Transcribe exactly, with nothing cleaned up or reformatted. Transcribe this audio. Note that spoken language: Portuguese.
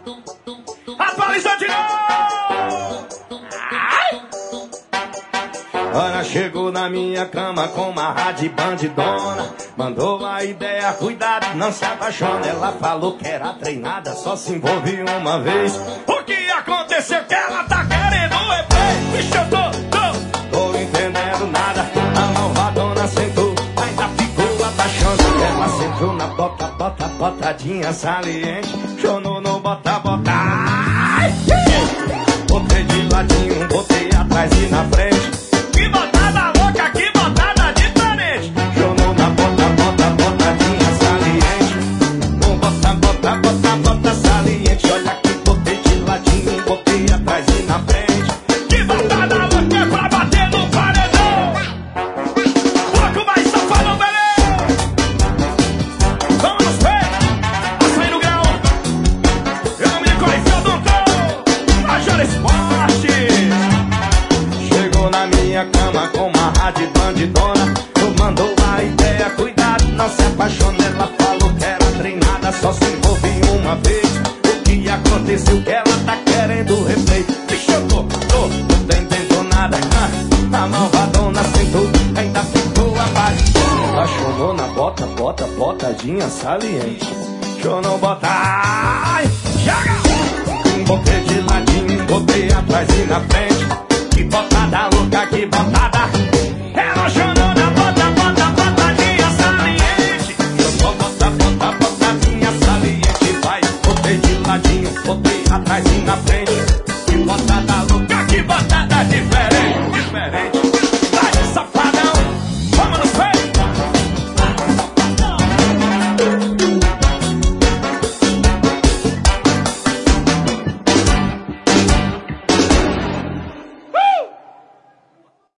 Atualiza de novo! Ana chegou na minha cama com uma rádio bandidona. Mandou a ideia, cuidado, não se apaixona. Ela falou que era treinada, só se envolveu uma vez. O que aconteceu que ela tá querendo replay? Bicho, eu tô, tô, tô entendendo nada. A malvadona sentou, ainda ficou apaixonada. Ela sentou na bota, bota, botadinha saliente. Chonou no bota, bota. Ai, botei de ladinho, botei atrás e na frente. Que botada louca, que botada diferente. Jonou na bota, bota, botadinha saliente. Um bota, bota, bota, bota saliente. Olha que botei de ladinho, botei atrás e na frente. Que botada louca é pra bater no paredão. Pouco mais safadão, beleza. Vamos ver, açaí no grão. Eu não me conheci, eu não tô. Major Esporte. Chegou na minha cama com uma rádio bandidona. Mandou a ideia, cuidado, não se apaixona. Ela falou que era treinada, só se envolveu uma vez. O que aconteceu que ela tá querendo replay? Bicho, eu tô, tô, não tô entendendo nada. Ah, a malvadona sentou, ainda ficou apaixonada. Ela chonou na bota, bota, botadinha saliente. Chonou, bota, ai, joga. Botei de ladinho, botei atrás e na frente. Que botada louca, que botada. Ela chonou na bota, bota, botadinha saliente. Chonou, bota, bota, botadinha saliente. Vai, botei de ladinho, botei atrás e na frente. Que botada louca.